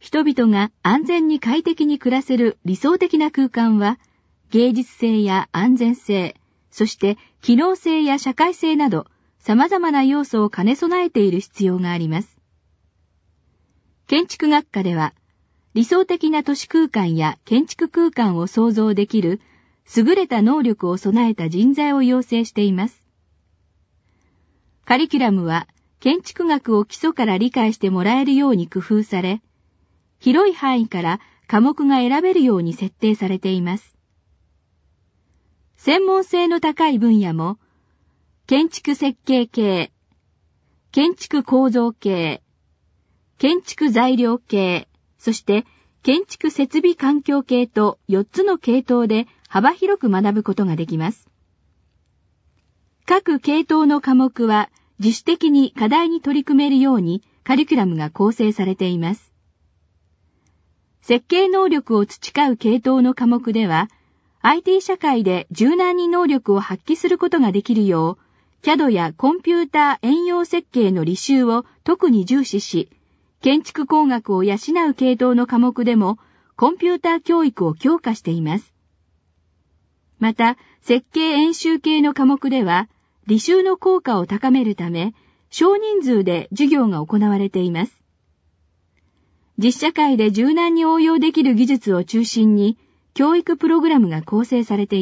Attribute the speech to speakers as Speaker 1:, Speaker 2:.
Speaker 1: 人々が安全に快適に暮らせる理想的な空間は、芸術性や安全性、そして機能性や社会性など、様々な要素を兼ね備えている必要があります。建築学科では、理想的な都市空間や建築空間を創造できる優れた能力を備えた人材を養成しています。カリキュラムは建築学を基礎から理解してもらえるように工夫され、広い範囲から科目が選べるように設定されています。専門性の高い分野も、建築設計系、建築構造系、建築材料系、そして建築設備環境系と4つの系統で幅広く学ぶことができます。各系統の科目は自主的に課題に取り組めるようにカリキュラムが構成されています。設計能力を培う系統の科目では、IT 社会で柔軟に能力を発揮することができるよう、CAD やコンピューター応用設計の履修を特に重視し、建築工学を養う系統の科目でもコンピューター教育を強化しています。また、設計演習系の科目では、履修の効果を高めるため、少人数で授業が行われています。実社会で柔軟に応用できる技術を中心に、教育プログラムが構成されています。